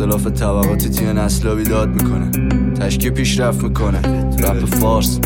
اختلاف طبقاتی توی نسل بیداد میکنه، تشکیل پیشرفت میکنه. رپ فارس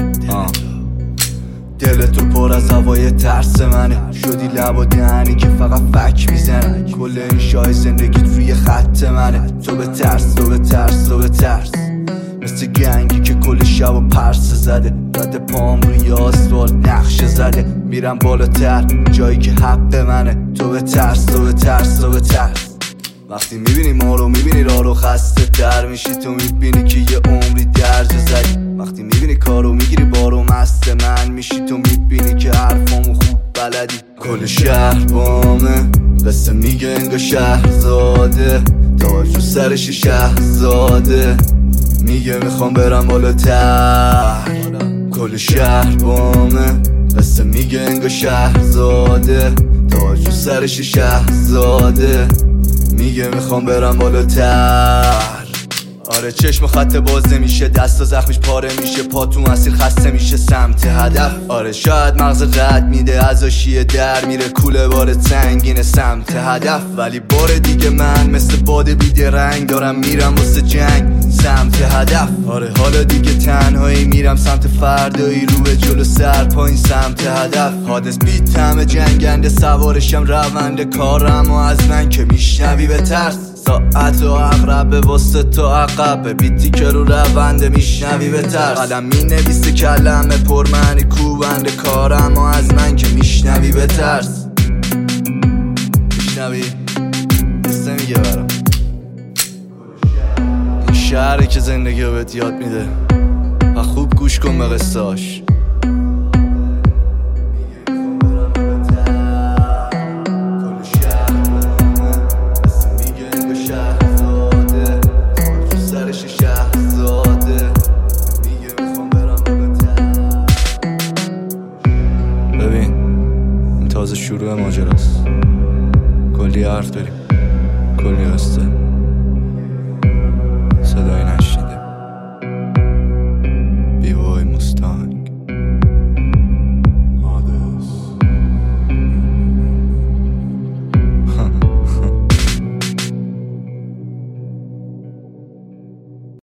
دل تو پر از هوای ترس منه، شدی لب و دهنی که فقط فک میزنه. کل این شای زندگیت روی خط منه. تو به ترس، تو به ترس، تو به ترس، مثل گنگی که کل شب و پرسه زده. رد پام روی آسفالت نقشه زده، میرم بالاتر جایی که حق منه. تو به ترس، تو به ترس، تو به ترس. وقتی میبینی ما رو، میبینی راه رو، خسته تر میشی. تو میبینی که یه عمری درجه زدی. وقتی میبینی کارو میگیری بارو، مست من میشی. تو میبینی که حرفامو خوب بلدی. کل شهر بامه، قصه میگه انگار شهرزاده. تاج رو سرش شهرزاده، میگه میخوام برم بالاتر. کل شهر بامه، قصه میگه انگار شهرزاده. تاج رو سرش شهرزاده، میگه میخوام برم بالاتر. آره چشم خط باز نمیشه، دست و زخمش پاره میشه، پا تو مسیر خسته میشه سمت هدف. آره شاید مغز رد میده، از آشیه در میره، کوله بار سنگینه سمت هدف. ولی بار دیگه من مثل باد بیدرنگ دارم میرم واسه جنگ سمت هدف. آره حالا دیگه تنهایی میرم سمت فردایی، رو به جلو سر پایین سمت هدف. حادث بیت همه جنگنده، سوارشم رونده کارم و از من که میشنوی به ترس. ساعت و اقربه واسه تو عقبه، بیتی که رو رونده میشنوی به ترس. قلم می نویسه کلمه پرمعنی کوبنده کارم و از من که میشنوی به ترس. میشنوی؟ قصه میگه برام این شهری که زندگی رو بهت یاد میده و خوب گوش کن به قصه‌اش. ببین این تازه شروع ماجراست، کلی حرف داریم، کلی هسته.